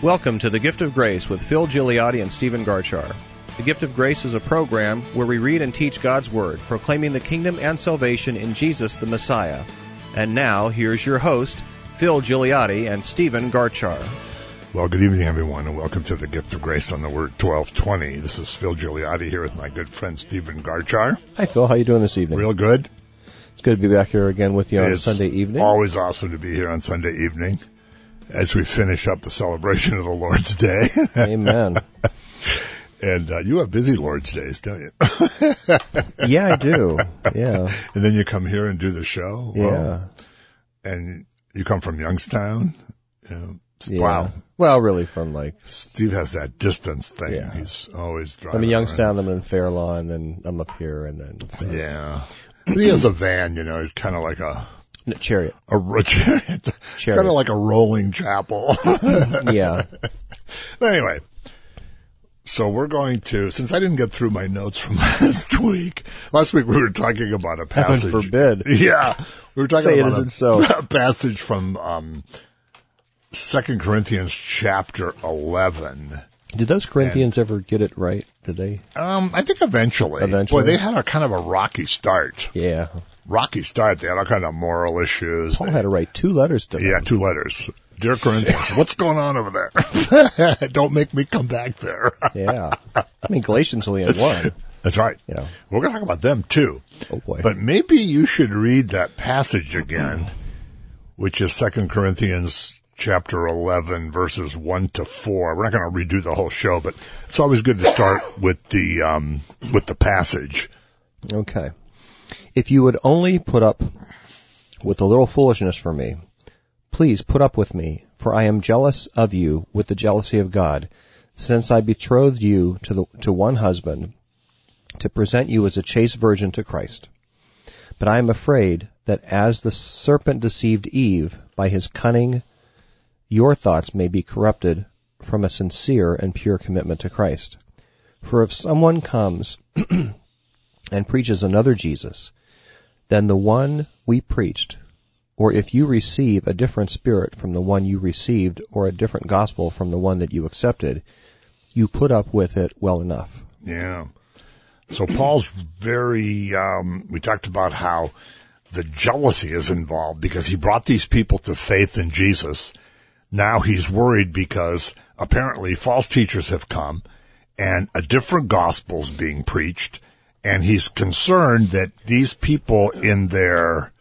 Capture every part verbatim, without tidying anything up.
Welcome to The Gift of Grace with Phil Gigliotti and Stephen Garchar. The Gift of Grace is a program where we read and teach God's Word, proclaiming the kingdom and salvation in Jesus the Messiah. And now, here's your host, Phil Gigliotti and Stephen Garchar. Well, good evening, everyone, and welcome to The Gift of Grace on the Word twelve twenty. This is Phil Gigliotti here with my good friend Stephen Garchar. Hi, Phil. How you doing this evening? Real good. It's good to be back here again with you on It's a Sunday evening. Always awesome to be here on Sunday evening as we finish up the celebration of the Lord's Day. Amen. And uh, you have busy Lord's Days, don't you? Yeah, I do. Yeah. And then you come here and do the show. Yeah. Well, and you come from Youngstown. You know, Yeah. Wow. Well, really from like... Steve has that distance thing. Yeah. He's always driving I'm in Youngstown, around. I'm in Fair Lawn, and then I'm up here, and then... So. Yeah. But he has a van, you know. He's kind of like a... No, Chariot. A chariot. It's kind of like a rolling chapel. Yeah. But anyway, so we're going to, since I didn't get through my notes from last week, last week we were talking about a passage. Heaven forbid. Yeah. We were talking Say it about isn't a, so. a passage from um, Second Corinthians chapter eleven. Did those Corinthians and, ever get it right? Did they? Um, I think eventually. Eventually. Boy, they had a kind of a rocky start. Yeah. Rocky start. They had all kind of moral issues. Paul they, had to write two letters to them. Yeah, two letters. Dear Corinthians, what's going on over there? Don't make me come back there. Yeah. I mean, Galatians only had one. That's right. Yeah. We're going to talk about them too. Oh boy. But maybe you should read that passage again, which is Second Corinthians chapter eleven, verses one to four. We're not going to redo the whole show, but it's always good to start with the, um, with the passage. Okay. If you would only put up with a little foolishness for me, please put up with me, for I am jealous of you with the jealousy of God, since I betrothed you to the, to one husband, to present you as a chaste virgin to Christ. But I am afraid that as the serpent deceived Eve by his cunning, your thoughts may be corrupted from a sincere and pure commitment to Christ. For if someone comes and preaches another Jesus than the one we preached, or if you receive a different spirit from the one you received, or a different gospel from the one that you accepted, you put up with it well enough. Yeah. So Paul's very, um, we talked about how the jealousy is involved because he brought these people to faith in Jesus. Now he's worried because apparently false teachers have come and a different gospel's being preached. And he's concerned that these people in their,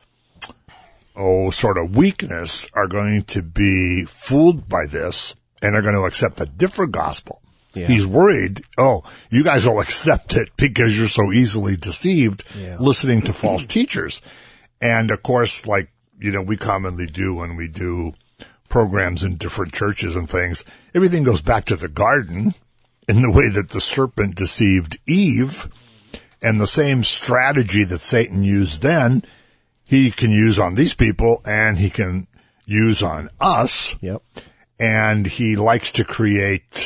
oh, sort of weakness are going to be fooled by this and are going to accept a different gospel. Yeah. He's worried, oh, you guys will accept it because you're so easily deceived yeah. listening to false teachers. And of course, like, you know, we commonly do when we do programs in different churches and things, everything goes back to the garden in the way that the serpent deceived Eve. And the same strategy that Satan used then, he can use on these people and he can use on us. Yep. And he likes to create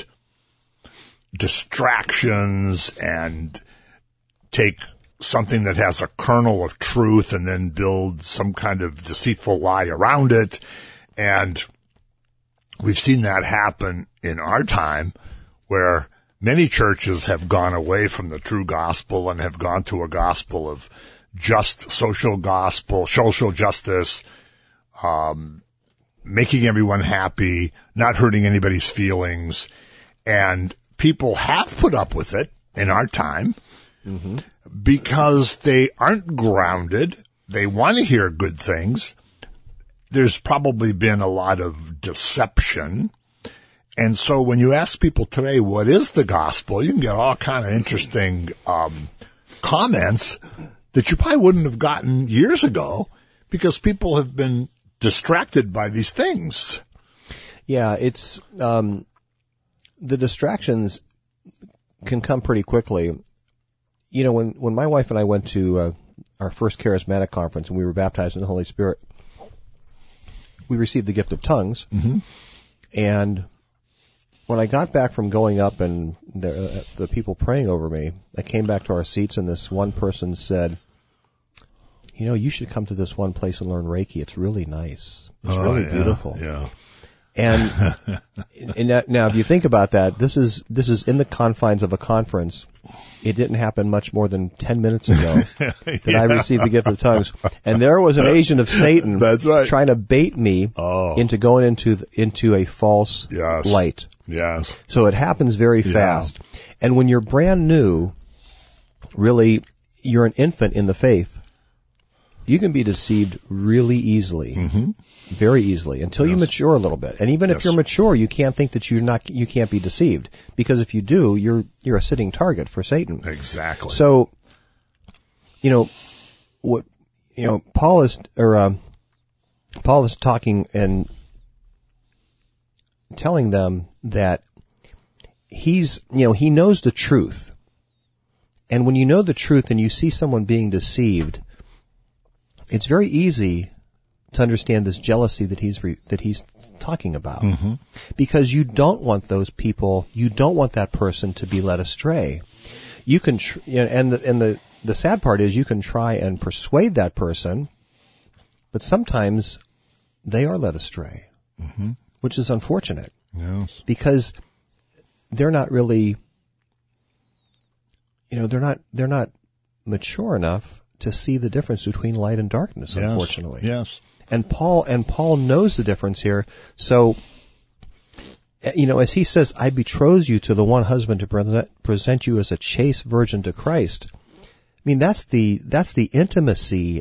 distractions and take something that has a kernel of truth and then build some kind of deceitful lie around it. And we've seen that happen in our time where many churches have gone away from the true gospel and have gone to a gospel of just social gospel, social justice, um, making everyone happy, not hurting anybody's feelings. And people have put up with it in our time mm-hmm. because they aren't grounded. They want to hear good things. There's probably been a lot of deception. And so when you ask people today, what is the gospel, you can get all kind of interesting um, comments that you probably wouldn't have gotten years ago because people have been distracted by these things. Yeah, it's um, the distractions can come pretty quickly. You know, when, when my wife and I went to uh, our first charismatic conference and we were baptized in the Holy Spirit, we received the gift of tongues. Mm-hmm. And when I got back from going up and the, uh, the people praying over me, I came back to our seats and this one person said, you know, you should come to this one place and learn Reiki. It's really nice. It's oh, really yeah, beautiful. Yeah. And, and that, now, if you think about that, this is this is in the confines of a conference. It didn't happen much more than ten minutes ago that yeah. I received the gift of tongues, and there was an agent of Satan That's right. trying to bait me oh. into going into the, into a false yes. light. Yes. So it happens very fast, yeah. and when you're brand new, really, you're an infant in the faith. You can be deceived really easily. Mm-hmm. Very easily until yes. you mature a little bit. And even yes. if you're mature, you can't think that you're not, you can't be deceived. Because if you do, you're, you're a sitting target for Satan. Exactly. So, you know, what, you know, Paul is, or, um, Paul is talking and telling them that he's, you know, he knows the truth. And when you know the truth and you see someone being deceived, it's very easy to understand this jealousy that he's re, that he's talking about, mm-hmm. because you don't want those people, you don't want that person to be led astray. You can, tr- you know, and the, and the the sad part is you can try and persuade that person, but sometimes they are led astray, mm-hmm. which is unfortunate. Yes, because they're not really, you know, they're not they're not mature enough to see the difference between light and darkness. Yes. Unfortunately, yes. And Paul and Paul knows the difference here. So, you know, as he says, I betroth you to the one husband to present, present you as a chaste virgin to Christ. I mean, that's the that's the intimacy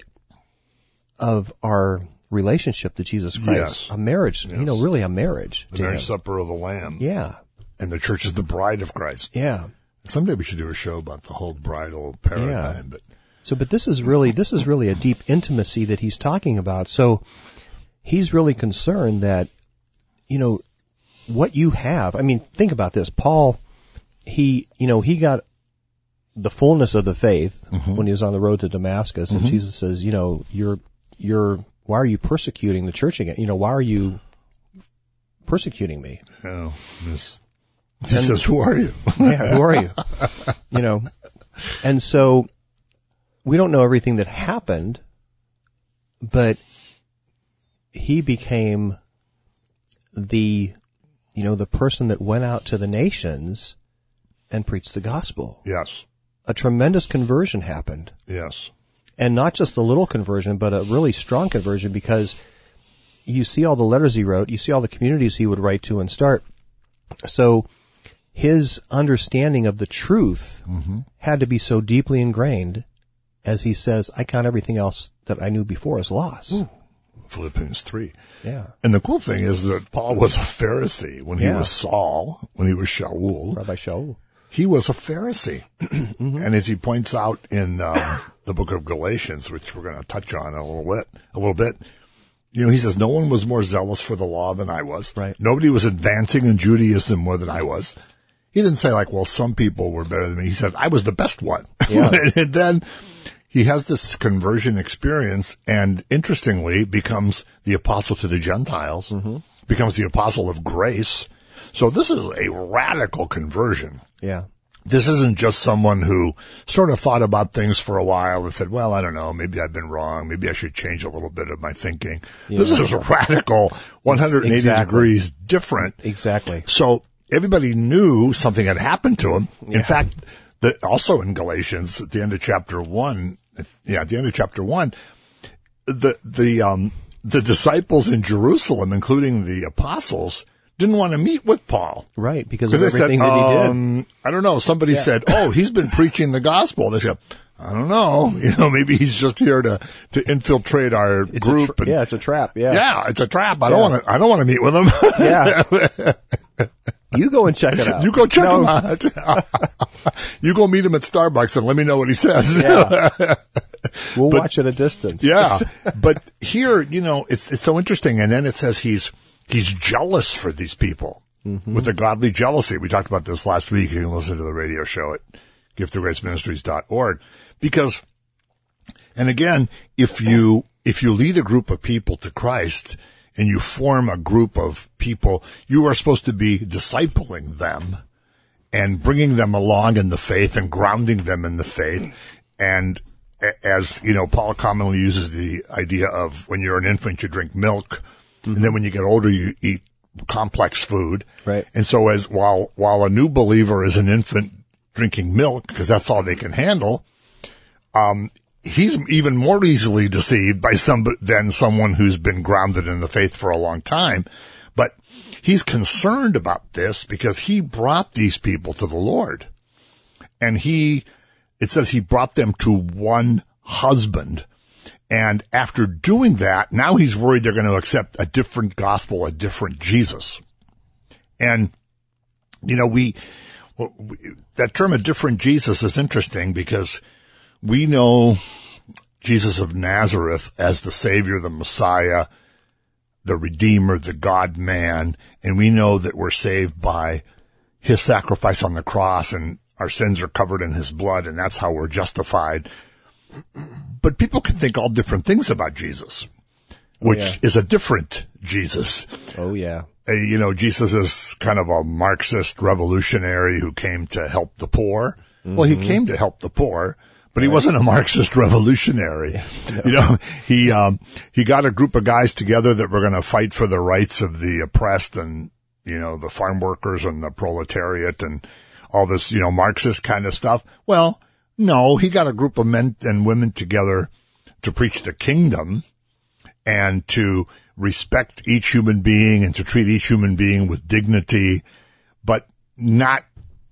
of our relationship to Jesus Christ. Yes. A marriage, yes. you know, really a marriage. The to marriage him. supper of the Lamb. Yeah. And the church is the bride of Christ. Yeah. Someday we should do a show about the whole bridal paradigm. Yeah. But So, but this is really, this is really a deep intimacy that he's talking about. So he's really concerned that, you know, what you have, I mean, think about this. Paul, he, you know, he got the fullness of the faith mm-hmm. when he was on the road to Damascus, and mm-hmm. Jesus says, you know, you're, you're, why are you persecuting the church again? You know, why are you persecuting me? Oh, this, he says, who are you? Yeah, who are you? You know, and so, we don't know everything that happened, but he became the, you know, the person that went out to the nations and preached the gospel. Yes. A tremendous conversion happened. Yes. And not just a little conversion, but a really strong conversion, because you see all the letters he wrote, you see all the communities he would write to and start. So his understanding of the truth mm-hmm. had to be so deeply ingrained. As he says, I count everything else that I knew before as loss. Ooh. Philippians three. Yeah. And the cool thing is that Paul was a Pharisee when he yeah. was Saul, when he was Shaul. Rabbi Shaul. He was a Pharisee. mm-hmm. And as he points out in um, the book of Galatians, which we're going to touch on a little bit, a little bit, you know, he says, no one was more zealous for the law than I was. Right. Nobody was advancing in Judaism more than I was. He didn't say like, well, some people were better than me. He said, I was the best one. Yeah. And then he has this conversion experience and interestingly becomes the apostle to the Gentiles, mm-hmm. becomes the apostle of grace. So this is a radical conversion. Yeah. This isn't just someone who sort of thought about things for a while and said, well, I don't know, maybe I've been wrong. Maybe I should change a little bit of my thinking. Yeah. This is a radical one hundred eighty exactly. degrees different. Exactly. So everybody knew something had happened to him. Yeah. In fact, the, also in Galatians, at the end of chapter one, yeah, at the end of chapter one, the, the, um, the disciples in Jerusalem, including the apostles, didn't want to meet with Paul. Right, because of they everything said, that he did. Um, I don't know. Somebody Yeah. said, oh, he's been preaching the gospel. They said, I don't know. You know, maybe he's just here to, to infiltrate our It's group. a tra- and, yeah, it's a trap. Yeah. yeah, it's a trap. I Yeah. don't want to, I don't want to meet with him. Yeah. You go and check it out. You go check No. him out. You go meet him at Starbucks and let me know what he says. Yeah. We'll But- watch at a distance. Yeah. But here, you know, it's, it's so interesting. And then it says he's, he's jealous for these people Mm-hmm. with a godly jealousy. We talked about this last week. You can listen to the radio show at gift of grace ministries dot org. Because, and again, if you, if you lead a group of people to Christ and you form a group of people, you are supposed to be discipling them and bringing them along in the faith and grounding them in the faith. And as, you know, Paul commonly uses the idea of when you're an infant, you drink milk. Mm-hmm. And then when you get older, you eat complex food. Right. And so as while while a new believer is an infant drinking milk because that's all they can handle, um, he's even more easily deceived by some than someone who's been grounded in the faith for a long time. But he's concerned about this because he brought these people to the Lord. And he, it says he brought them to one husband. And after doing that, now he's worried they're going to accept a different gospel, a different Jesus. And, you know, we, that term a different Jesus is interesting because we know Jesus of Nazareth as the Savior, the Messiah, the Redeemer, the God-man, and we know that we're saved by his sacrifice on the cross and our sins are covered in his blood, and that's how we're justified. But people can think all different things about Jesus, which oh, yeah. is a different Jesus. Oh, yeah. Uh, you know, Jesus is kind of a Marxist revolutionary who came to help the poor. Mm-hmm. Well, he came to help the poor, but he right. wasn't a Marxist revolutionary. Yeah, no. You know, he, um, he got a group of guys together that were going to fight for the rights of the oppressed and, you know, the farm workers and the proletariat and all this, you know, Marxist kind of stuff. Well, no, he got a group of men and women together to preach the kingdom and to respect each human being and to treat each human being with dignity, but not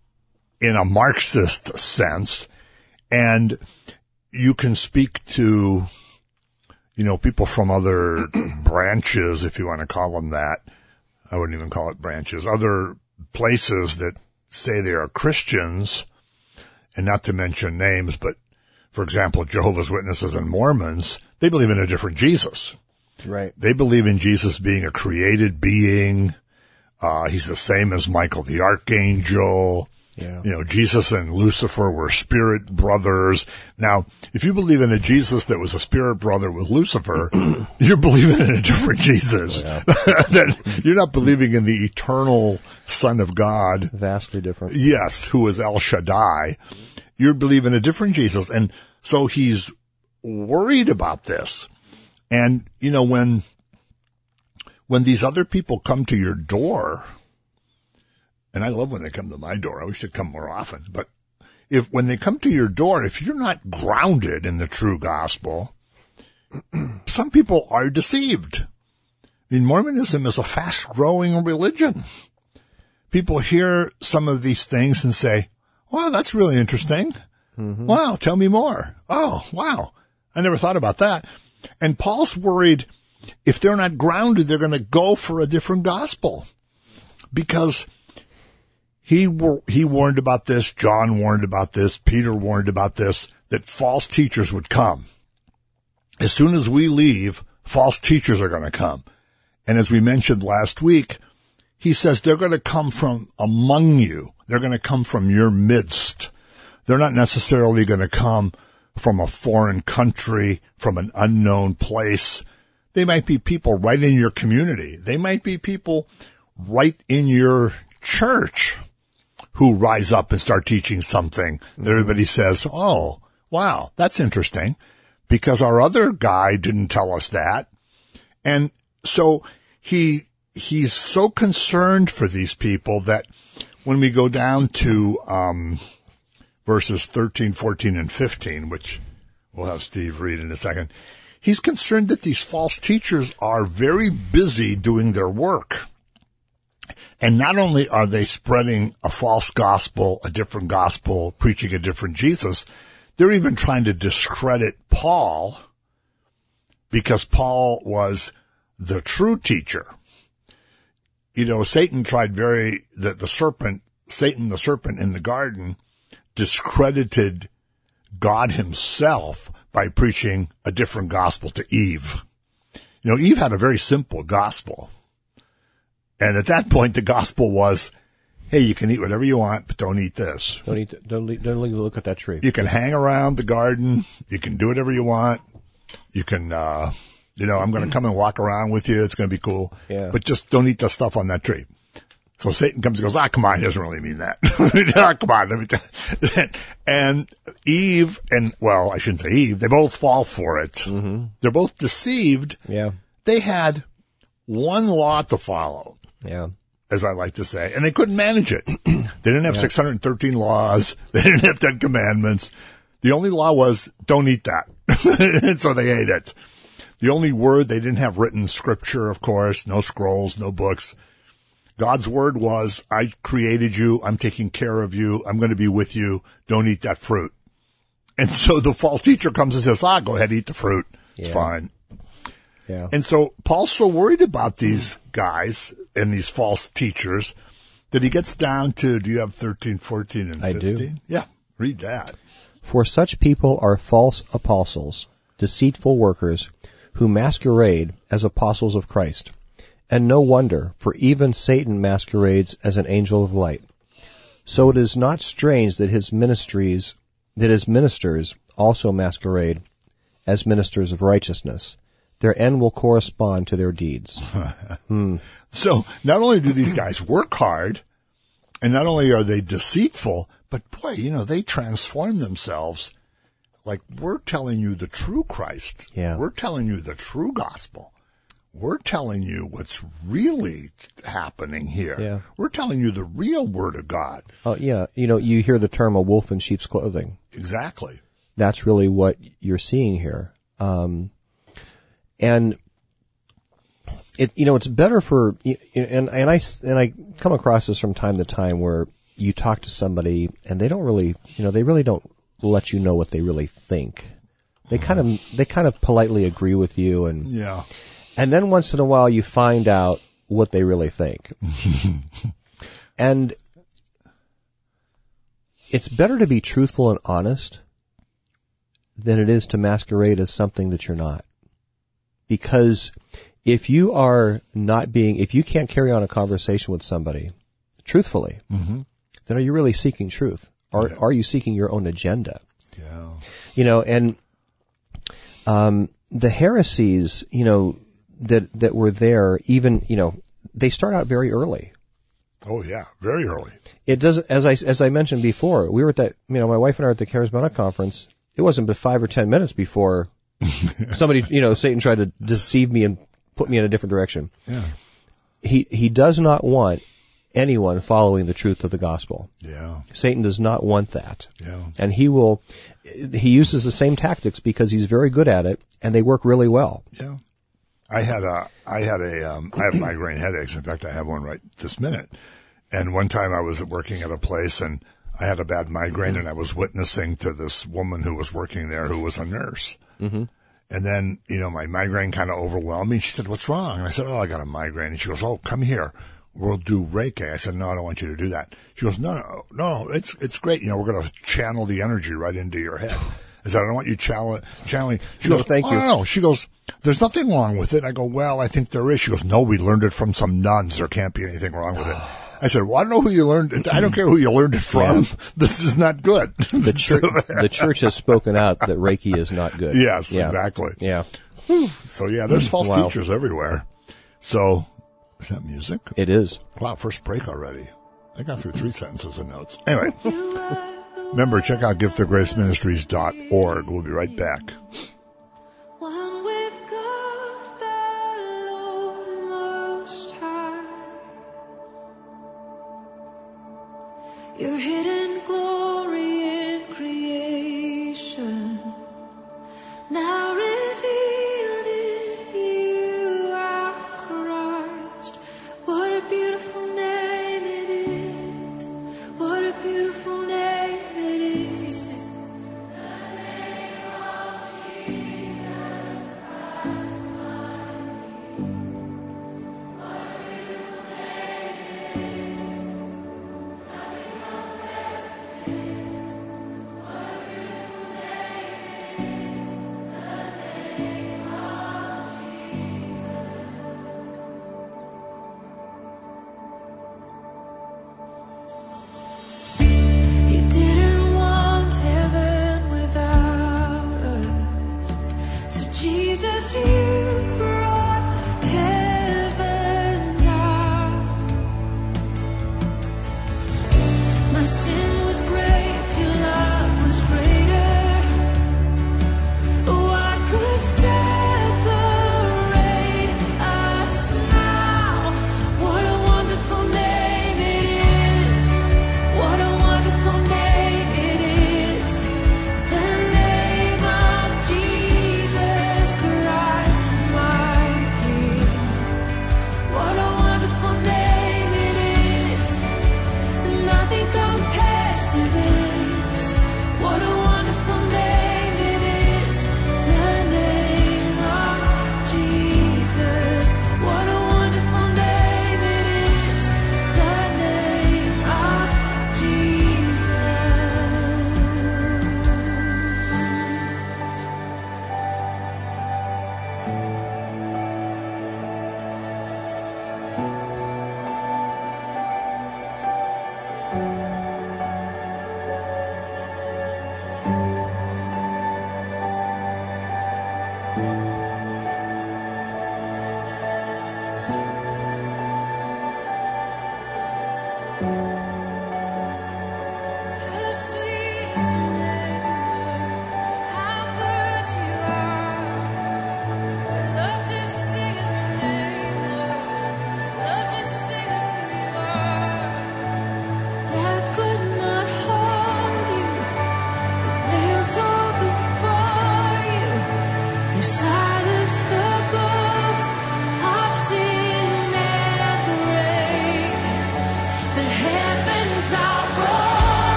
in a Marxist sense. And you can speak to, you know, people from other branches, if you want to call them that. I wouldn't even call it branches. Other places that say they are Christians, and not to mention names, but for example, Jehovah's Witnesses and Mormons, they believe in a different Jesus. Right. They believe in Jesus being a created being. Uh, he's the same as Michael the Archangel. Yeah. You know, Jesus and Lucifer were spirit brothers. Now, if you believe in a Jesus that was a spirit brother with Lucifer, you're believing in a different Jesus. Oh, yeah. That you're not believing in the eternal Son of God. Vastly different. Yes, who is El Shaddai. You're believing a different Jesus. And so he's worried about this. And, you know, when, when these other people come to your door, and I love when they come to my door. I wish they'd come more often. But if when they come to your door, if you're not grounded in the true gospel, some people are deceived. I mean, Mormonism is a fast-growing religion. People hear some of these things and say, wow, that's really interesting. Mm-hmm. Wow, tell me more. Oh, wow. I never thought about that. And Paul's worried if they're not grounded, they're going to go for a different gospel. Because He he warned about this, John warned about this, Peter warned about this, that false teachers would come. As soon as we leave, false teachers are going to come. And as we mentioned last week, he says they're going to come from among you. They're going to come from your midst. They're not necessarily going to come from a foreign country, from an unknown place. They might be people right in your community. They might be people right in your church who rise up and start teaching something that everybody says, oh, wow, that's interesting, because our other guy didn't tell us that. And so he he's so concerned for these people that when we go down to um verses thirteen, fourteen, and fifteen, which we'll have Steve read in a second, he's concerned that these false teachers are very busy doing their work. And not only are they spreading a false gospel, a different gospel, preaching a different Jesus, they're even trying to discredit Paul because Paul was the true teacher. You know, Satan tried very, the, the serpent, Satan the serpent in the garden discredited God himself by preaching a different gospel to Eve. You know, Eve had a very simple gospel. And at that point, the gospel was, hey, you can eat whatever you want, but don't eat this. Don't eat, don't, don't look at that tree. You can hang around the garden. You can do whatever you want. You can, uh, you know, I'm going to come and walk around with you. It's going to be cool. Yeah. But just don't eat the stuff on that tree. So Satan comes and goes, ah, come on, he doesn't really mean that. ah, come on, let me tell And Eve, and, well, I shouldn't say Eve, they both fall for it. Mm-hmm. They're both deceived. Yeah. They had one law to follow. Yeah. as I like to say, and they couldn't manage it. They didn't have yeah. six hundred thirteen laws. They didn't have ten commandments. The only law was don't eat that. And so they ate it. The only word, they didn't have written scripture, of course, no scrolls, no books. God's word was, I created you, I'm taking care of you, I'm going to be with you, don't eat that fruit. And so the false teacher comes and says, ah, go ahead, eat the fruit. It's yeah. fine. Yeah. And so Paul's so worried about these guys and these false teachers that he gets down to, do you have thirteen, fourteen, and fifteen? I do. Yeah, read that. For such people are false apostles, deceitful workers, who masquerade as apostles of Christ. And no wonder, for even Satan masquerades as an angel of light. So it is not strange that his ministries, that his ministers also masquerade as ministers of righteousness. Their end will correspond to their deeds. hmm. So not only do these guys work hard, and not only are they deceitful, but boy, you know, they transform themselves. Like, we're telling you the true Christ. Yeah. We're telling you the true gospel. We're telling you what's really happening here. Yeah. We're telling you the real word of God. Oh, yeah. You know, you hear the term a wolf in sheep's clothing. Exactly. That's really what you're seeing here. Um, and it, you know, it's better for, and, and I, and I come across this from time to time where you talk to somebody and they don't really, you know, they really don't let you know what they really think. They kind of, they kind of politely agree with you, and yeah. And then once in a while you find out what they really think. And it's better to be truthful and honest than it is to masquerade as something that you're not. Because if you are not being, if you can't carry on a conversation with somebody truthfully, mm-hmm. then are you really seeking truth? Or yeah. are you seeking your own agenda? Yeah. You know, and um, the heresies, you know, that that were there, even, you know, they start out very early. Oh yeah, very early. It does, as I as I mentioned before, we were at that, you know, my wife and I were at the Charismatic conference. It wasn't but five or ten minutes before somebody, you know, Satan tried to deceive me and put me in a different direction. Yeah. He he does not want anyone following the truth of the gospel. Yeah. Satan does not want that. Yeah. And he will, he uses the same tactics because he's very good at it, and they work really well. Yeah. I had a, I had a, um, I have migraine headaches. In fact, I have one right this minute. And one time I was working at a place and I had a bad migraine and I was witnessing to this woman who was working there who was a nurse. Mm-hmm. And then, you know, my migraine kind of overwhelmed me. She said, what's wrong? And I said, oh, I got a migraine. And she goes, oh, come here. We'll do Reiki. I said, no, I don't want you to do that. She goes, no, no, no, it's, it's great. You know, we're going to channel the energy right into your head. I said, I don't want you channel, channeling. She no, goes, thank oh, you. no. She goes, there's nothing wrong with it. I go, well, I think there is. She goes, no, we learned it from some nuns. There can't be anything wrong with it. I said, well, I don't know who you learned it. I don't care who you learned it from. Yeah. This is not good. The church, the church has spoken out that Reiki is not good. Yes, yeah. exactly. Yeah. So yeah, there's false wow. teachers everywhere. So, is that music? It is. Wow, first break already. I got through three sentences of notes. Anyway, remember, check out gift of grace ministries dot org. We'll be right back. One with God, the Lord Most High. Your hidden glory in creation, now revealed in you, our Christ. What a beautiful name it is. What a beautiful name it is. You sing. The name of Jesus Christ, my King. What a beautiful name it is. Nothing compares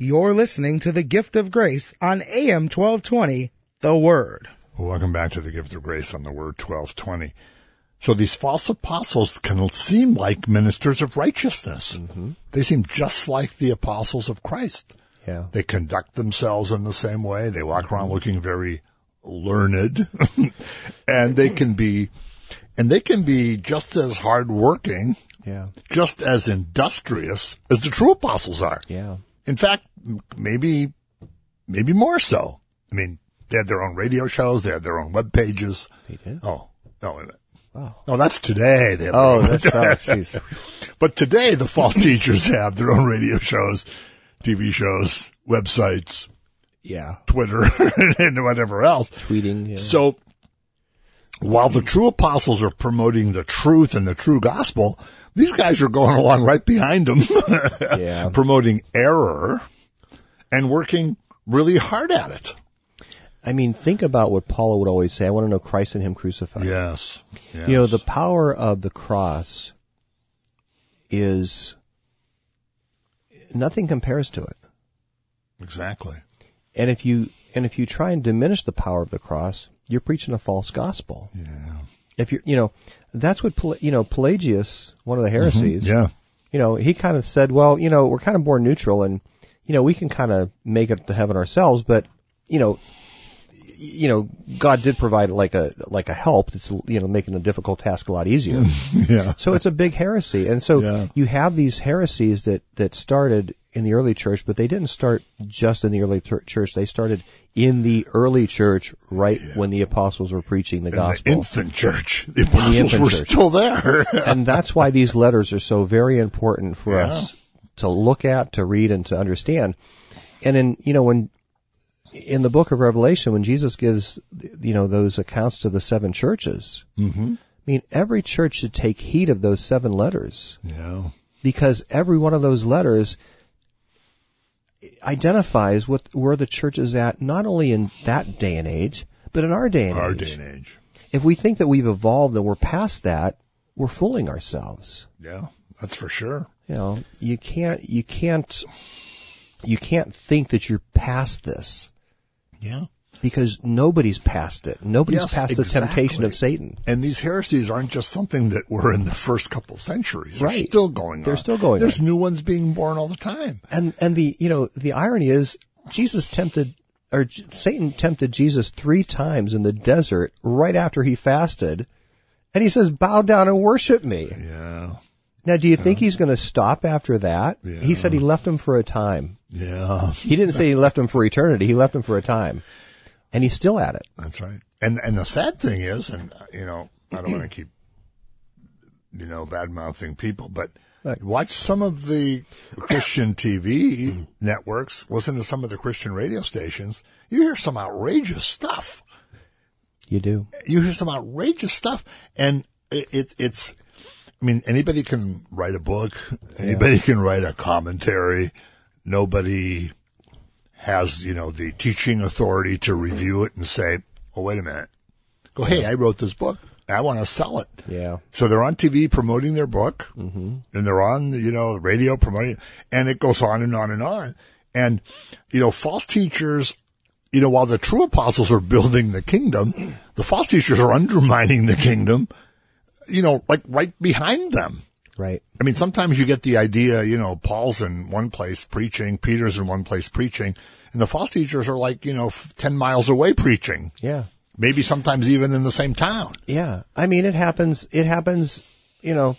You're listening to The Gift of Grace on A M twelve twenty, The Word. Well, welcome back to The Gift of Grace on The Word twelve twenty. So these false apostles can seem like ministers of righteousness. Mm-hmm. They seem just like the apostles of Christ. Yeah. They conduct themselves in the same way. They walk around looking very learned. and they can be, and they can be just as hardworking, Yeah. just as industrious as the true apostles are. Yeah. In fact, maybe, maybe more so. I mean, they had their own radio shows. They had their own web pages. They did? Oh, no, wait a minute. Oh. No, that's today. They have Oh, their own- that's right. Jeez. But today, the false teachers have their own radio shows, T V shows, websites, Yeah. Twitter, and whatever else. Tweeting. Yeah. So while the true apostles are promoting the truth and the true gospel, these guys are going along right behind them, Yeah. promoting error and working really hard at it. I mean, think about what Paul would always say. I want to know Christ and Him crucified. Yes. yes. You know, the power of the cross is, nothing compares to it. Exactly. And if you, and if you try and diminish the power of the cross, you're preaching a false gospel. Yeah. If you're, you know, that's what, Pel- you know, Pelagius, one of the heresies, Yeah. you know, he kind of said, well, you know, we're kind of more neutral and, you know, we can kind of make it to heaven ourselves, but, you know, you know, God did provide like a, like a help. It's, you know, making a difficult task a lot easier. Yeah. So it's a big heresy. And so Yeah. you have these heresies that, that started in the early church, but they didn't start just in the early ch- church. They started in the early church right Yeah. when the apostles were preaching the In gospel. the infant church. The apostles infant were church. still there. And that's why these letters are so very important for Yeah. us to look at, to read, and to understand. And in, you know, when, in the book of Revelation, when Jesus gives, you know, those accounts to the seven churches, Mm-hmm. I mean, every church should take heed of those seven letters, Yeah. because every one of those letters identifies what, where the church is at, not only in that day and age, but in our day and Our age. day and age. If we think that we've evolved and we're past that, we're fooling ourselves. Yeah. That's for sure. You know, you can't, you can't, you can't think that you're past this, Yeah. because nobody's past it. Nobody's Yes, past the exactly. temptation of Satan. And these heresies aren't just something that were in the first couple centuries. They're Right. still going on. They're still going There's on. new ones being born all the time. And, and the, you know, the irony is Jesus tempted, or J- Satan tempted Jesus three times in the desert right after he fasted. And he says, bow down and worship me. Yeah. Now, do you think he's going to stop after that? Yeah. He said he left him for a time. Yeah. He didn't say he left him for eternity. He left him for a time. And he's still at it. That's right. And and the sad thing is, and uh, you know, I don't want to keep, you know, bad mouthing people, but Right. watch some of the Christian T V networks, listen to some of the Christian radio stations. You hear some outrageous stuff. You do. You hear some outrageous stuff, and it, it it's. I mean, anybody can write a book. Anybody can write a commentary. Nobody has, you know, the teaching authority to review it and say, oh, wait a minute. Go, hey, I wrote this book. I want to sell it. Yeah. So they're on T V promoting their book, Mm-hmm. and they're on, you know, radio promoting, and it goes on and on and on. And, you know, false teachers, you know, while the true apostles are building the kingdom, the false teachers are undermining the kingdom, you know, like right behind them. Right. I mean, sometimes you get the idea, you know, Paul's in one place preaching, Peter's in one place preaching, and the false teachers are like, you know, f- ten miles away preaching. Yeah. Maybe sometimes even in the same town. Yeah. I mean, it happens, it happens, you know,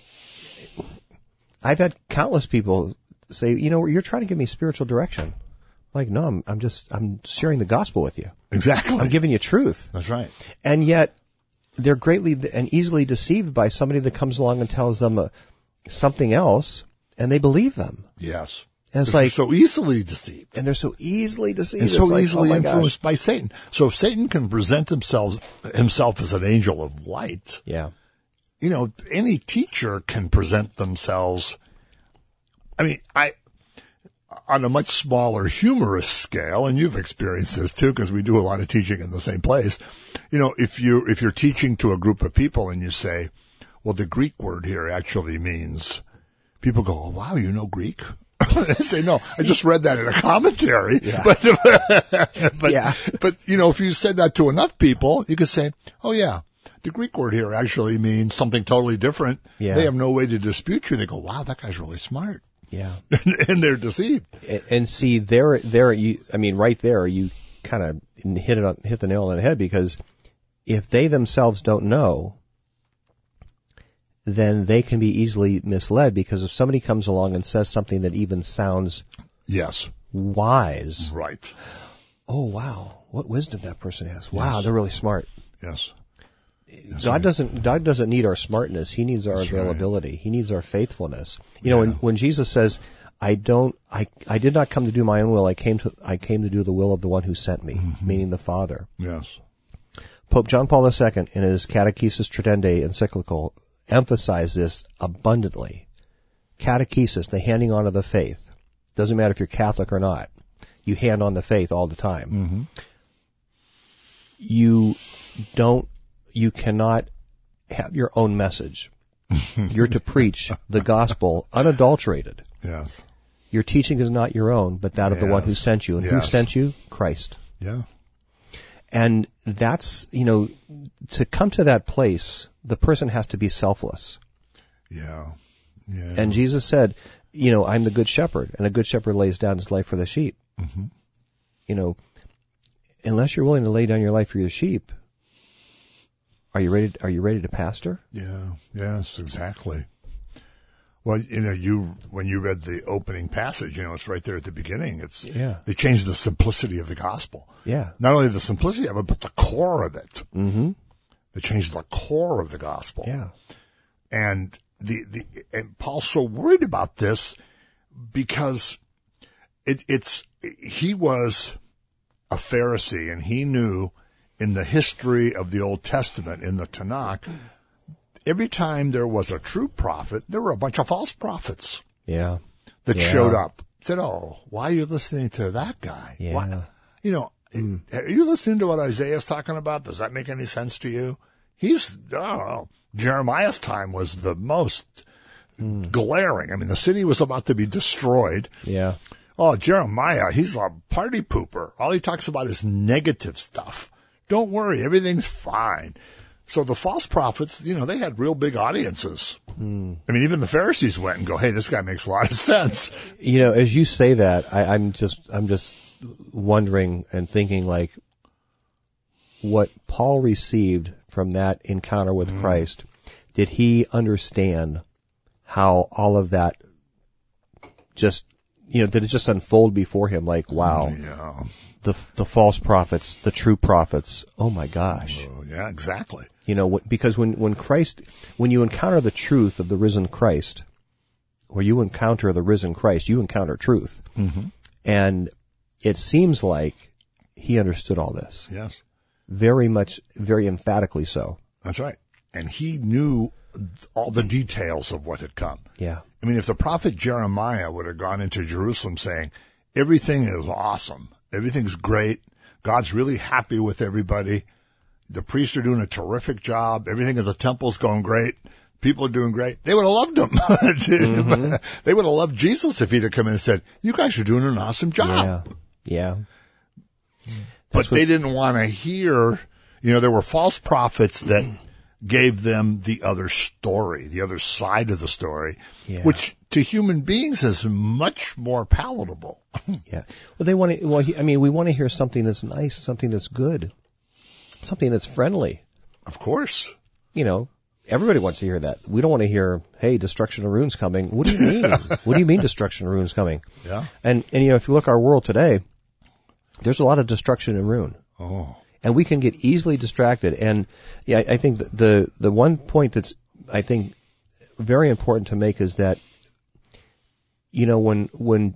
I've had countless people say, you know, you're trying to give me spiritual direction. Like, no, I'm, I'm just, I'm sharing the gospel with you. Exactly. I'm giving you truth. That's right. And yet, they're greatly and easily deceived by somebody that comes along and tells them uh, something else, and they believe them. Yes. And it's They're like, so easily deceived. and they're so easily deceived. And It's so like, easily oh my gosh. influenced by Satan. So if Satan can present himself, himself as an angel of light, Yeah. you know, any teacher can present themselves. I mean, I, on a much smaller humorous scale, and you've experienced this too, because we do a lot of teaching in the same place. You know, if you, if you're teaching to a group of people and you say, well, the Greek word here actually means, people go, oh, wow, you know Greek? They say, no, I just read that in a commentary. Yeah. But, but, Yeah. but, you know, if you said that to enough people, you could say, oh yeah, the Greek word here actually means something totally different. Yeah. They have no way to dispute you. They go, wow, that guy's really smart. Yeah. And they're deceived. And, and see, there, there, you, I mean, right there, you kind of hit it on, hit the nail on the head, because if they themselves don't know, then they can be easily misled, because if somebody comes along and says something that even sounds Yes. wise, Right. oh wow, what wisdom that person has. Wow, Yes. they're really smart. Yes. That's God right. doesn't God doesn't need our smartness. He needs our That's right. availability. He needs our faithfulness. You know, when Yeah. when Jesus says, I don't I I did not come to do my own will, I came to I came to do the will of the one who sent me, Mm-hmm. meaning the Father. Yes. Pope John Paul the Second, in his Catechesis Tradendae encyclical, emphasized this abundantly. Catechesis, the handing on of the faith. Doesn't matter if you're Catholic or not. You hand on the faith all the time. Mm-hmm. You don't, you cannot have your own message. You're to preach the gospel unadulterated. Yes. Your teaching is not your own, but that of the one who Yes. sent you. And who Yes. sent you? Christ. Yeah. And that's, you know, to come to that place, the person has to be selfless. Yeah. Yeah. And Jesus said, you know, I'm the good shepherd, and a good shepherd lays down his life for the sheep. Mm-hmm. You know, unless you're willing to lay down your life for your sheep, are you ready? Are you ready to pastor? Yeah. Yes, exactly. Well, you know, you, when you read the opening passage, you know, it's right there at the beginning. It's, Yeah. they changed the simplicity of the gospel. Yeah. Not only the simplicity of it, but the core of it. Mm-hmm. They changed the core of the gospel. Yeah. And the, the, and Paul's so worried about this because it, it's, he was a Pharisee, and he knew in the history of the Old Testament, in the Tanakh, every time there was a true prophet, there were a bunch of false prophets Yeah. that Yeah. showed up. Said, oh, why are you listening to that guy? Yeah. Why? You know, Mm. are you listening to what Isaiah's talking about? Does that make any sense to you? He's, I don't know, Jeremiah's time was the most Mm. glaring. I mean, the city was about to be destroyed. Yeah. Oh, Jeremiah, he's a party pooper. All he talks about is negative stuff. Don't worry, everything's fine. So the false prophets, you know, they had real big audiences. Mm. I mean, even the Pharisees went and go, hey, this guy makes a lot of sense. You know, as you say that, I, I'm just, I'm just wondering and thinking, like, what Paul received from that encounter with Mm. Christ. Did he understand how all of that just, you know, did it just unfold before him? Like, wow, Yeah. the the false prophets, the true prophets. Oh my gosh. Oh, yeah, exactly. You know, what- because when, when Christ, when you encounter the truth of the risen Christ, or you encounter the risen Christ, you encounter truth. Mm-hmm. And it seems like he understood all this. Yes, Very much, very emphatically so. that's right. And he knew all the details of what had come. Yeah. I mean, if the prophet Jeremiah would have gone into Jerusalem saying, everything is awesome, everything's great, God's really happy with everybody, the priests are doing a terrific job, everything at the temple's going great, people are doing great, they would have loved him. Mm-hmm. They would have loved Jesus if he'd have come in and said, you guys are doing an awesome job. Yeah. Yeah. But That's what- they didn't want to hear, you know, there were false prophets that gave them the other story, the other side of the story, Yeah. which to human beings is much more palatable. Yeah. Well, they want to, well, he, I mean, we want to hear something that's nice, something that's good, something that's friendly. Of course. You know, everybody wants to hear that. We don't want to hear, hey, destruction of ruins coming. What do you mean? What do you mean destruction of ruins coming? Yeah. And, and you know, if you look at our world today, there's a lot of destruction and ruin. Oh. And we can get easily distracted. And yeah, I I think the, the, the one point that's, I think, very important to make is that, you know, when, when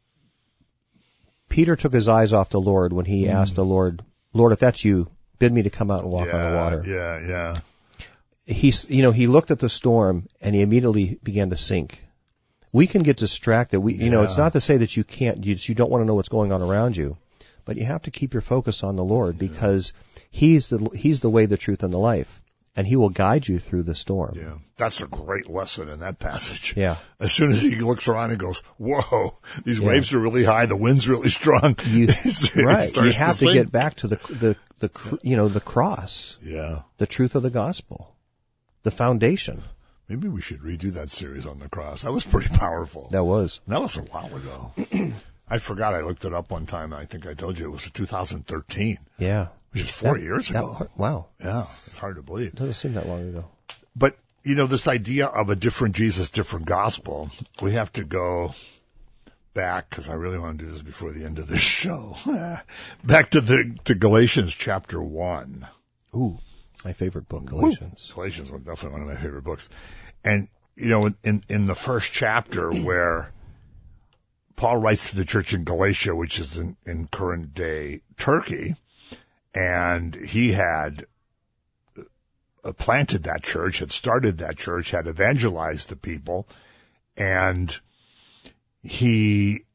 Peter took his eyes off the Lord, when he mm. asked the Lord, Lord, if that's you, bid me to come out and walk yeah, on the water. Yeah, yeah. He's, you know, he looked at the storm and he immediately began to sink. We can get distracted. We, you yeah. know, it's not to say that you can't, you, you don't want to know what's going on around you. But you have to keep your focus on the Lord because He's the He's the way, the truth, and the life. and he will guide you through the storm. Yeah. That's a great lesson in that passage. Yeah. As soon as he looks around and goes, whoa, these Yeah. waves are really high, the wind's really strong. You, He right. You starts have to sing. get back to the, the, the, cr- you know, the cross, Yeah. the truth of the gospel, the foundation. Maybe we should redo that series on the cross. That was pretty powerful. That was. That was a while ago. I forgot. I looked it up one time. I think I told you it was two thousand thirteen, Yeah. which is four That- years that- ago. wow. Yeah, it's hard to believe. It doesn't seem that long ago. But, you know, this idea of a different Jesus, different gospel, we have to go back, because I really want to do this before the end of this show, back to the to Galatians chapter one. Ooh, my favorite book, Galatians. Galatians was definitely one of my favorite books. And, you know, in, in the first chapter where Paul writes to the church in Galatia, which is in, in current day Turkey, and he had uh, planted that church, had started that church, had evangelized the people, and he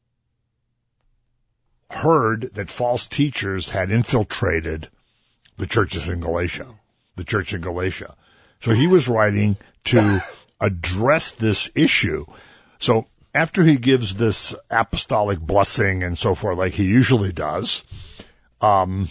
heard that false teachers had infiltrated the churches in Galatia, the church in Galatia. So he was writing to address this issue. So after he gives this apostolic blessing and so forth, like he usually does, um,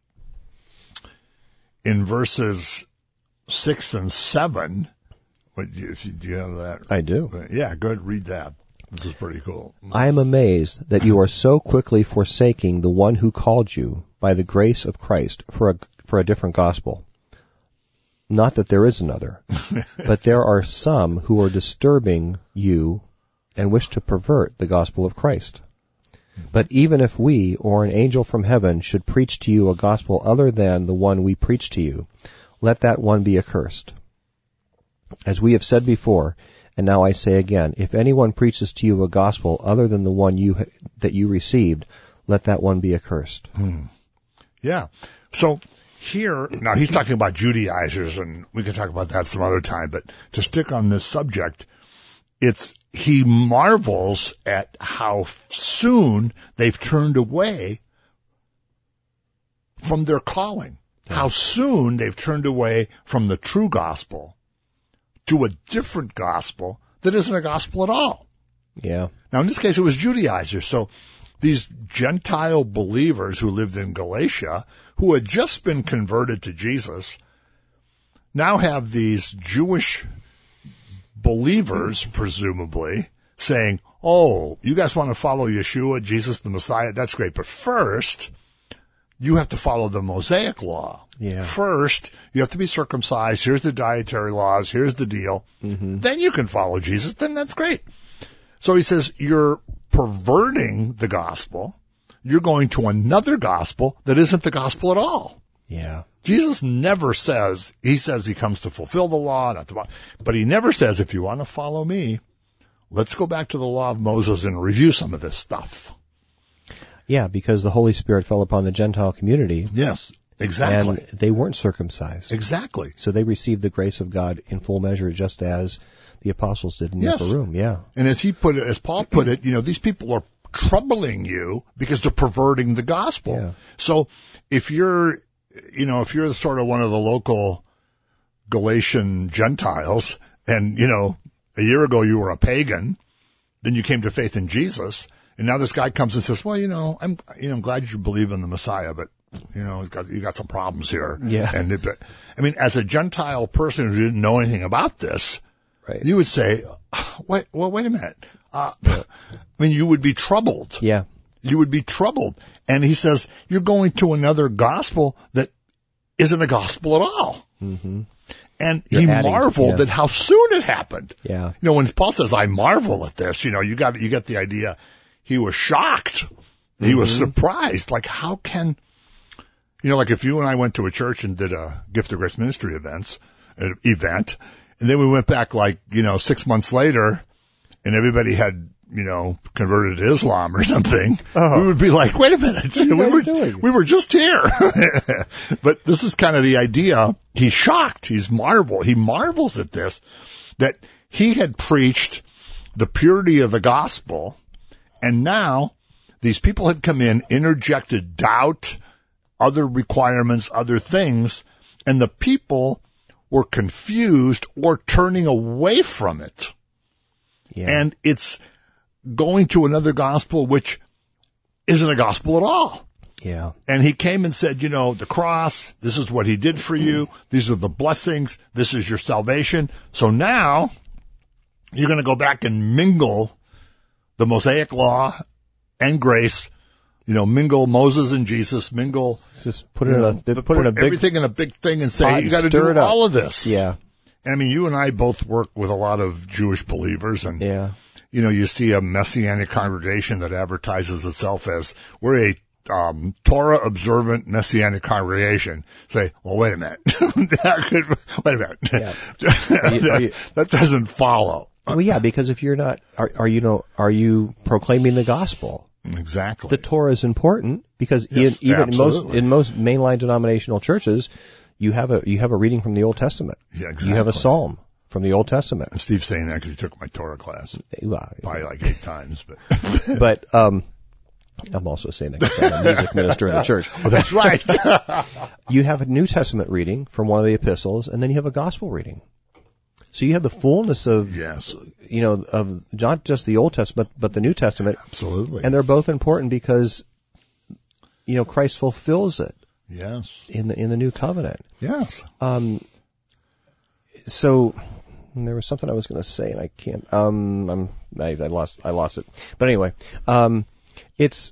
in verses six and seven, what, do, you, do you have that? I do. Yeah, go ahead, read that. This is pretty cool. I am amazed that you are so quickly forsaking the one who called you by the grace of Christ for a, for a different gospel. Not that there is another, but there are some who are disturbing you and wish to pervert the gospel of Christ. But even if we or an angel from heaven should preach to you a gospel other than the one we preach to you, let that one be accursed. As we have said before, and now I say again, if anyone preaches to you a gospel other than the one you that you received, let that one be accursed. Hmm. Yeah. So here, now he's talking about Judaizers, and we can talk about that some other time, but to stick on this subject, it's, he marvels at how soon they've turned away from their calling, yeah. How soon they've turned away from the true gospel to a different gospel that isn't a gospel at all. Yeah. Now, in this case, it was Judaizers. So these Gentile believers who lived in Galatia, who had just been converted to Jesus, now have these Jewish believers, presumably, saying, oh, you guys want to follow Yeshua, Jesus the Messiah? That's great. But first, you have to follow the Mosaic law. Yeah. First, you have to be circumcised. Here's the dietary laws. Here's the deal. Mm-hmm. Then you can follow Jesus. Then that's great. So he says, you're perverting the gospel. You're going to another gospel that isn't the gospel at all. Yeah. Jesus never says, he says he comes to fulfill the law, not to, but he never says, if you want to follow me, let's go back to the law of Moses and review some of this stuff. Yeah, because the Holy Spirit fell upon the Gentile community. Yes, exactly. And they weren't circumcised. Exactly. So they received the grace of God in full measure, just as the apostles did in the Yes. upper room. Yeah. And as he put it, as Paul put it, you know, these people are troubling you because they're perverting the gospel. Yeah. So if you're, you know, if you're sort of one of the local Galatian Gentiles and, you know, a year ago you were a pagan, then you came to faith in Jesus, and now this guy comes and says, well, you know, I'm, you know, I'm glad you believe in the Messiah, but, you know, you got, you got some problems here. Yeah. And it, I mean, as a Gentile person who didn't know anything about this, Right. you would say, wait, well, wait a minute. Uh, I mean, you would be troubled. Yeah. You would be troubled. And he says, you're going to another gospel that isn't a gospel at all. Mm-hmm. And You're he adding- marveled yeah. at how soon it happened. Yeah. You know, when Paul says, I marvel at this, you know, you got, you get the idea. He was shocked. He Mm-hmm. was surprised. Like, how can, you know, like if you and I went to a church and did a Gift of Grace Ministry events, an event, and then we went back like, you know, six months later and everybody had, you know, converted to Islam or something, Oh. we would be like, wait a minute, What are you we guys were, doing? we were just here. But this is kind of the idea. He's shocked. He's marvel. He marvels at this, that he had preached the purity of the gospel, and now these people had come in, interjected doubt, other requirements, other things, and the people were confused or turning away from it. Yeah. And it's going to another gospel which isn't a gospel at all. yeah. And he came and said, you know, the cross, this is what he did for you. These are the blessings. This is your salvation. So now you're going to go back and mingle the Mosaic law and grace, you know, mingle Moses and Jesus, mingle, Just put it you in know, a they put, put it in a big everything in a big thing and say, pot you and got to stir do it up. all of this. Yeah. I mean, you and I both work with a lot of Jewish believers, and Yeah. you know, you see a Messianic congregation that advertises itself as we're a um, Torah observant Messianic congregation. Say, well, wait a minute, that could, wait a minute, Yeah. that, Are you- that doesn't follow. Well, yeah, because if you're not, are, are you know, are you proclaiming the gospel? Exactly. The Torah is important because Yes, in, even in most absolutely. in most mainline denominational churches, you have a you have a reading from the Old Testament. Yeah, exactly. You have a psalm from the Old Testament. And Steve's saying that because he took my Torah class Well, probably like eight times, but But um, I'm also saying that because I'm a music minister in the church. oh, that's right. You have a New Testament reading from one of the epistles, and then you have a gospel reading. So you have the fullness of, Yes, you know, of not just the Old Testament, but the New Testament. absolutely. And they're both important because, you know, Christ fulfills it yes, in the in the New Covenant. yes. Um, so there was something I was going to say, and I can't. Um, I'm I, I lost I lost it. But anyway, um, it's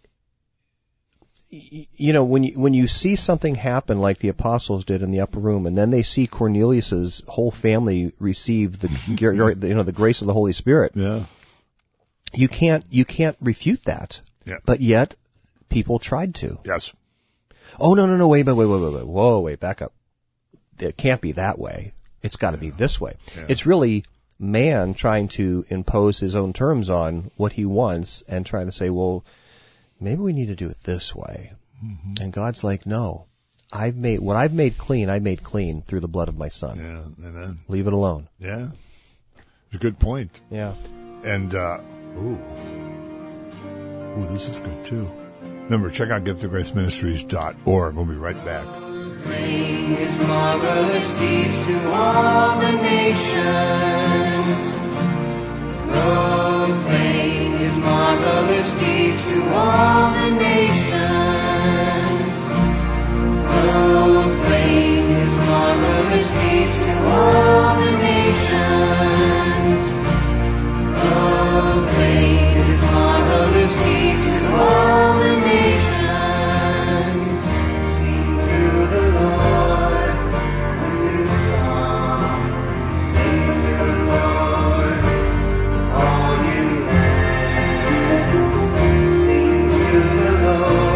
y- you know when you when you see something happen like the apostles did in the upper room, and then they see Cornelius's whole family receive the you know the grace of the Holy Spirit. Yeah. You can't you can't refute that. Yeah. But yet people tried to. Yes. Oh no no no wait wait wait wait wait wait whoa wait back up. It can't be that way. It's got to be this way. Yeah. It's really man trying to impose his own terms on what he wants and trying to say, well, maybe we need to do it this way. Mm-hmm. And God's like, no, I've made what I've made clean. I made clean through the blood of my son. Yeah. Amen. Leave it alone. Yeah. It's a good point. Yeah. And, uh, ooh. Ooh, this is good too. Remember, check out give the grace ministries dot org. We'll be right back. Proclaim his marvelous deeds to all the nations. Proclaim his marvelous deeds to all the nations. Proclaim his marvelous deeds to all the nations. Proclaim his marvelous deeds to all the nations. Sing to the Lord a new song. Sing to the Lord, all you lands. Sing to the Lord.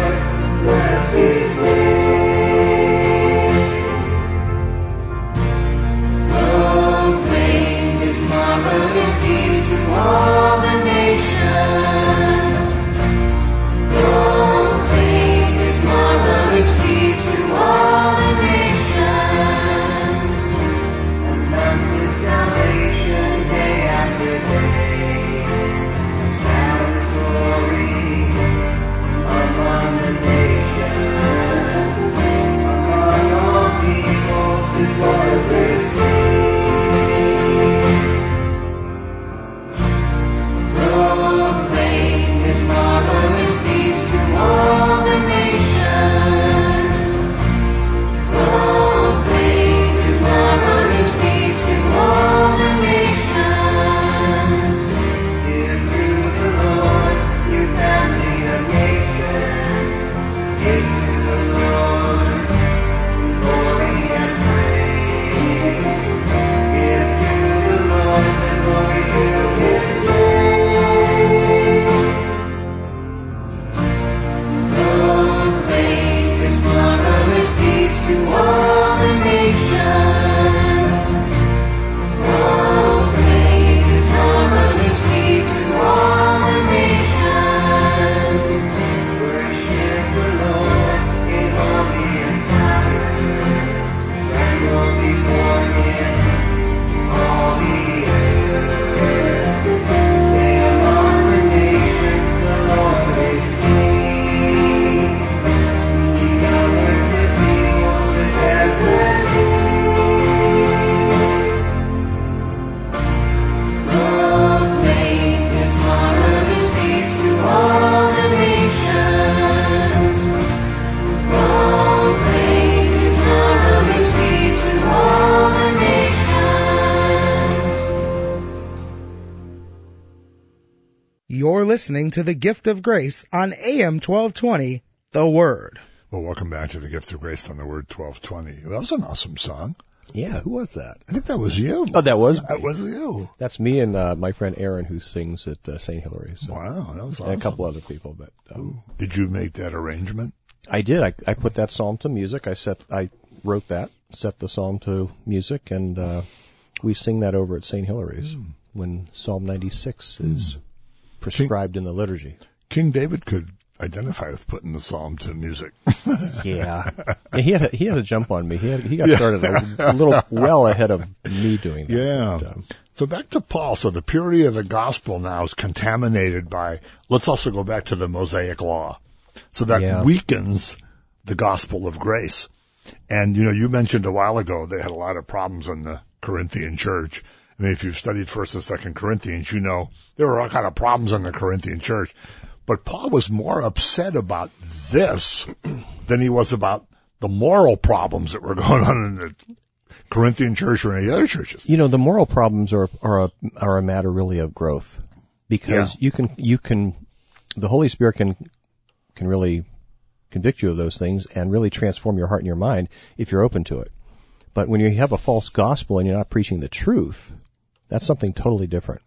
You're listening to the Gift of Grace on A M twelve twenty, The Word. Well, welcome back to the Gift of Grace on the Word twelve twenty. That was an awesome song. Yeah, who was that? I think that was you. Oh, that was That was you. That's me and uh, my friend Aaron, who sings at uh, Saint Hilary's. So. Wow, that was awesome. And a couple other people, but um, Did you make that arrangement? I did. I, I put that psalm to music. I set. I wrote that, set the psalm to music, and uh, we sing that over at Saint Hilary's mm. when Psalm ninety-six is mm. prescribed King, in the liturgy. King David could identify with putting the psalm to music. yeah. yeah, he had a, he had a jump on me. He had, he got started a, a little well ahead of me doing that. Yeah. But, um, so back to Paul. So the purity of the gospel now is contaminated by. Let's also go back to the Mosaic law. So that yeah. weakens the gospel of grace. And you know, you mentioned a while ago they had a lot of problems in the Corinthian church. I mean, if you've studied First and Second Corinthians, you know there were all kind of problems in the Corinthian church. But Paul was more upset about this than he was about the moral problems that were going on in the Corinthian church or any other churches. You know, the moral problems are are a, are a matter really of growth, because yeah. you can you can the Holy Spirit can can really convict you of those things and really transform your heart and your mind if you're open to it. But when you have a false gospel and you're not preaching the truth, that's something totally different.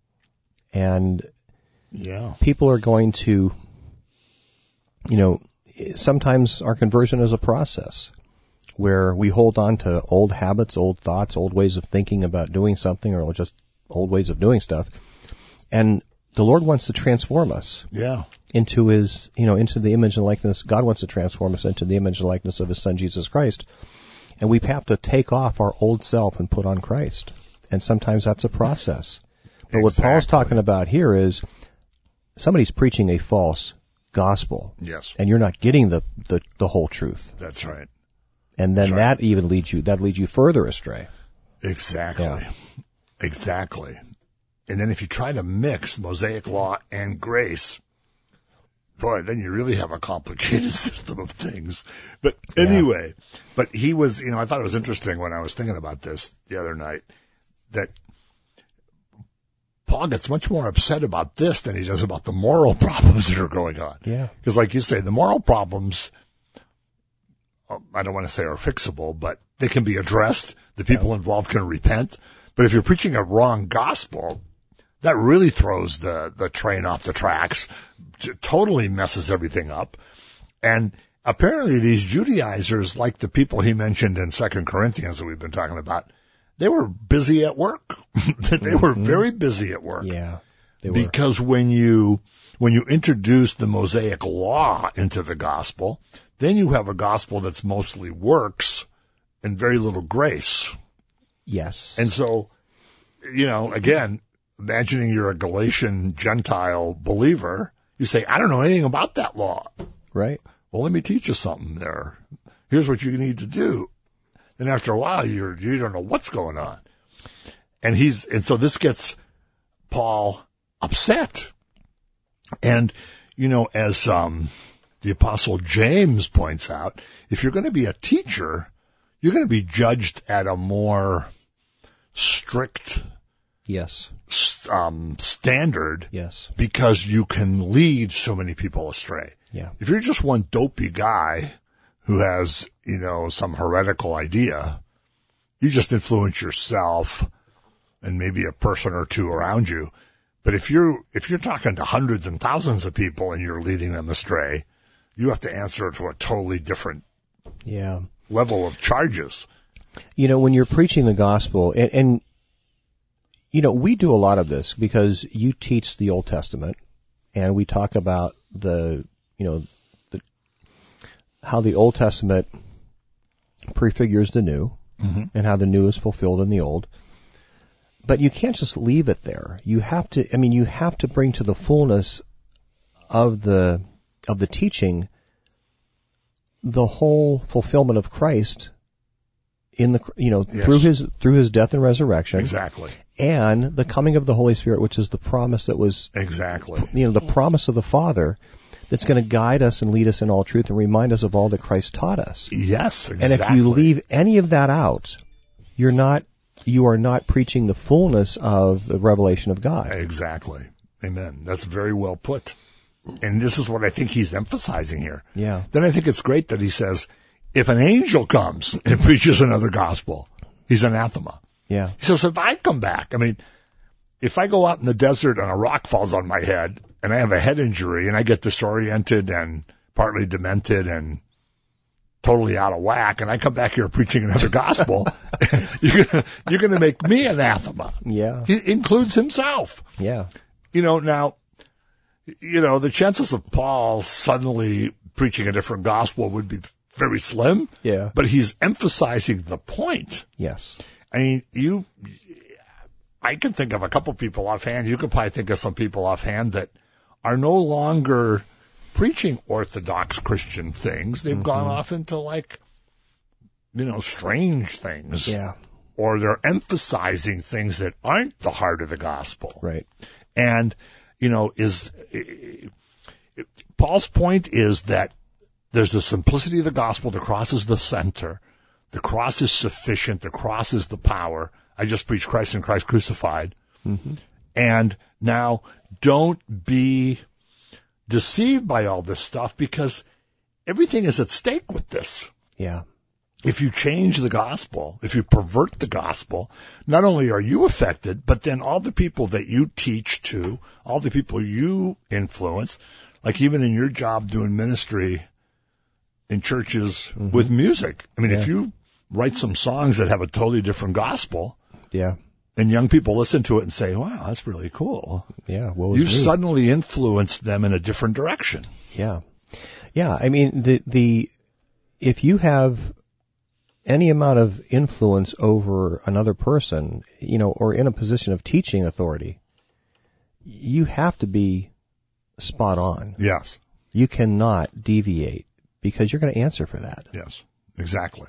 And yeah, people are going to, you know, sometimes our conversion is a process where we hold on to old habits, old thoughts, old ways of thinking about doing something, or just old ways of doing stuff. And the Lord wants to transform us. Yeah. Into his, you know, into the image and likeness. God wants to transform us into the image and likeness of his Son, Jesus Christ. And we have to take off our old self and put on Christ. And sometimes that's a process. But exactly. What Paul's talking about here is somebody's preaching a false gospel. Yes. And you're not getting the, the, the whole truth. That's right. And then right. that even leads you, that leads you further astray. Exactly. Yeah. Exactly. And then if you try to mix Mosaic law and grace, boy, then you really have a complicated system of things. But anyway, yeah. but he was, you know, I thought it was interesting when I was thinking about this the other night that Paul gets much more upset about this than he does about the moral problems that are going on. Yeah. Because like you say, the moral problems, I don't want to say are fixable, but they can be addressed. The people yeah. involved can repent. But if you're preaching a wrong gospel, that really throws the, the train off the tracks, totally messes everything up. And apparently these Judaizers, like the people he mentioned in Second Corinthians that we've been talking about, they were busy at work. they mm-hmm. were very busy at work. Yeah, they were. Because when you, when you introduce the Mosaic law into the gospel, then you have a gospel that's mostly works and very little grace. Yes. And so, you know, again, imagining you're a Galatian Gentile believer, you say, I don't know anything about that law. Right. Well, let me teach you something there. Here's what you need to do. Then after a while, you're, you don't know what's going on. And he's, and so this gets Paul upset. And, you know, as, um, the Apostle James points out, if you're going to be a teacher, you're going to be judged at a more strict yes um, standard yes because you can lead so many people astray. Yeah. If you're just one dopey guy who has, you know, some heretical idea, you just influence yourself and maybe a person or two around you. But if you're if you're talking to hundreds and thousands of people and you're leading them astray, you have to answer to a totally different yeah level of charges. You know, when you're preaching the gospel, and, and, you know, we do a lot of this because you teach the Old Testament, and we talk about the, you know, the, how the Old Testament prefigures the New, mm-hmm. and how the New is fulfilled in the Old. But you can't just leave it there. You have to, I mean, you have to bring to the fullness of the, of the teaching the whole fulfillment of Christ in the, you know, yes. through his, through his death and resurrection. Exactly. And the coming of the Holy Spirit, which is the promise that was, exactly, you know, the promise of the Father that's going to guide us and lead us in all truth and remind us of all that Christ taught us. Yes, exactly. And if you leave any of that out, you're not, you are not preaching the fullness of the revelation of God. Exactly. Amen. That's very well put. And this is what I think he's emphasizing here. Yeah. Then I think it's great that he says, if an angel comes and preaches another gospel, he's anathema. Yeah. He says, if I come back, I mean, if I go out in the desert and a rock falls on my head and I have a head injury and I get disoriented and partly demented and totally out of whack, and I come back here preaching another gospel, you're gonna, you're gonna make me anathema. Yeah. He includes himself. Yeah. You know, now, you know, the chances of Paul suddenly preaching a different gospel would be very slim. Yeah. But he's emphasizing the point. Yes. I mean, you, I can think of a couple people offhand. You could probably think of some people offhand that are no longer preaching Orthodox Christian things. They've Mm-hmm. gone off into like, you know, strange things. Yeah. Or they're emphasizing things that aren't the heart of the gospel. Right. And, you know, is, Paul's point is that there's the simplicity of the gospel. The cross is the center. The cross is sufficient. The cross is the power. I just preached Christ and Christ crucified. Mm-hmm. And now don't be deceived by all this stuff, because everything is at stake with this. Yeah. If you change the gospel, if you pervert the gospel, not only are you affected, but then all the people that you teach to, all the people you influence, like even in your job doing ministry in churches Mm-hmm. with music. I mean, Yeah. if you write some songs that have a totally different gospel, Yeah. and young people listen to it and say, wow, that's really cool, Yeah. Well, you've suddenly influenced them in a different direction. Yeah. Yeah. I mean, the, the, if you have any amount of influence over another person, you know, or in a position of teaching authority, you have to be spot on. Yes, You cannot deviate, because you're going to answer for that. yes, exactly.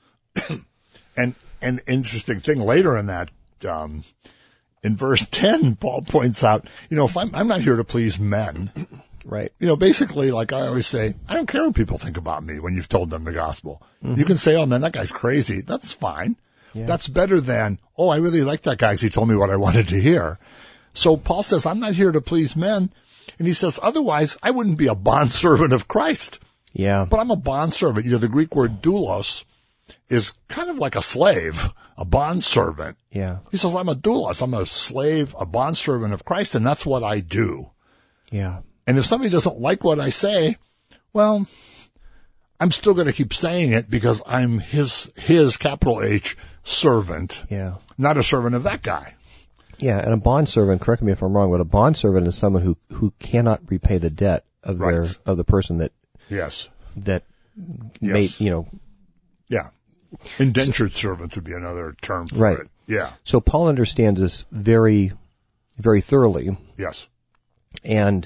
and an interesting thing later in that, um, in verse ten, Paul points out, you know, if I'm, I'm not here to please men, Right. you know, basically, like I always say, I don't care what people think about me when you've told them the gospel. You can say, oh man, that guy's crazy. That's fine. Yeah. That's better than, oh, I really like that guy because he told me what I wanted to hear. So Paul says, I'm not here to please men. And he says, otherwise, I wouldn't be a bondservant of Christ. Yeah. But I'm a bondservant. You know, the Greek word doulos is kind of like a slave, a bondservant. Yeah. He says, I'm a doulos. I'm a slave, a bondservant of Christ, and that's what I do. Yeah. And if somebody doesn't like what I say, well, I'm still going to keep saying it because I'm his, his capital H servant, Yeah. not a servant of that guy. Yeah. And a bondservant, correct me if I'm wrong, but a bondservant is someone who, who cannot repay the debt of their, Right. of the person that, Yes. that Yes. made, you know. Yeah. Indentured servant would be another term for Right. it. Yeah. So Paul understands this very, very thoroughly. Yes. And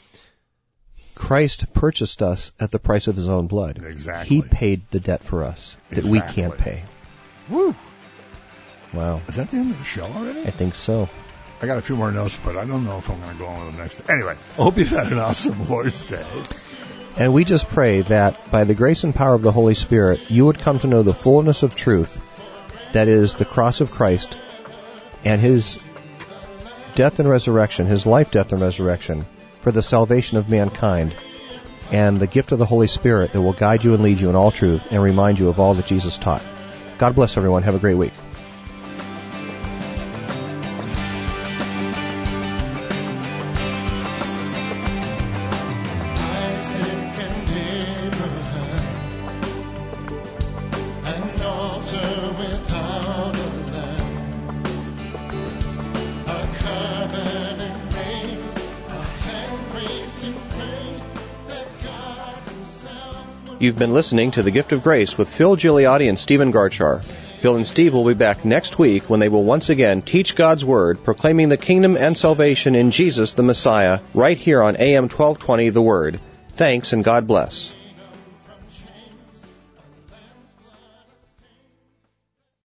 Christ purchased us at the price of his own blood. Exactly. He paid the debt for us that we Exactly. can't pay. Woo. Wow. Is that the end of the show already? I think so. I got a few more notes, but I don't know if I'm going to go on with them next. Anyway, I hope you've had an awesome Lord's Day. And we just pray that by the grace and power of the Holy Spirit, you would come to know the fullness of truth, that is, the cross of Christ and his death and resurrection, his life, death, and resurrection, for the salvation of mankind, and the gift of the Holy Spirit that will guide you and lead you in all truth and remind you of all that Jesus taught. God bless everyone. Have a great week. Isaac and Abraham, an altar without a lamb, a covenant ring, a hand raised in faith that God himself would. You've been listening to The Gift of Grace with Phil Gigliotti and Stephen Garchar. Phil and Steve will be back next week when they will once again teach God's Word, proclaiming the kingdom and salvation in Jesus the Messiah, right here on A M twelve twenty The Word. Thanks and God bless.